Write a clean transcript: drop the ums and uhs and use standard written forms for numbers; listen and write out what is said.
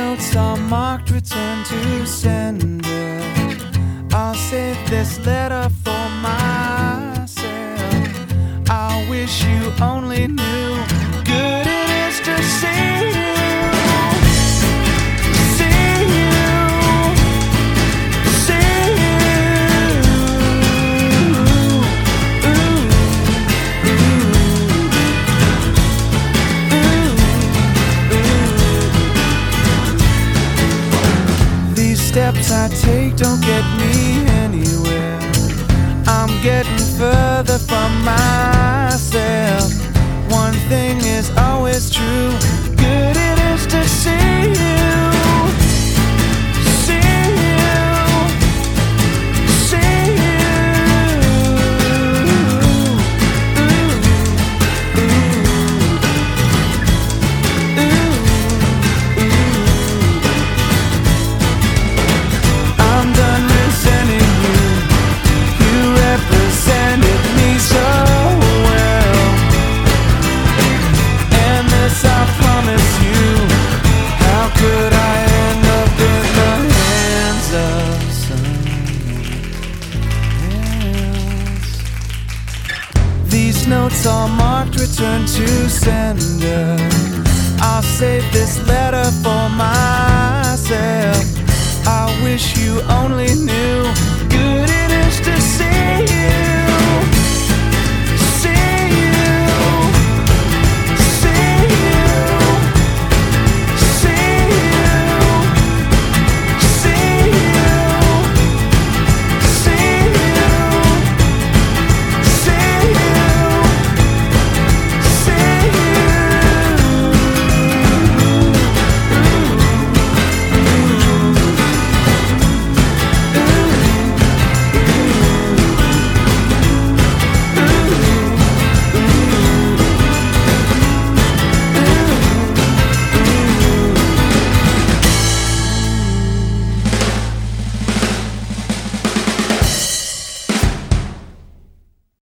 notes are marked return to sender. I'll save this letter for myself. I wish you only knew good it is to see you. Steps I take don't get me anywhere. I'm getting further from myself. One thing is always true, good it is to see you. See you. See you. I'm done resenting you. You represented me so well, and this I promise you. How could I end up in the hands of someone else? These notes are marked return to sender. I'll save this letter for myself. I wish you only knew good it is to see you.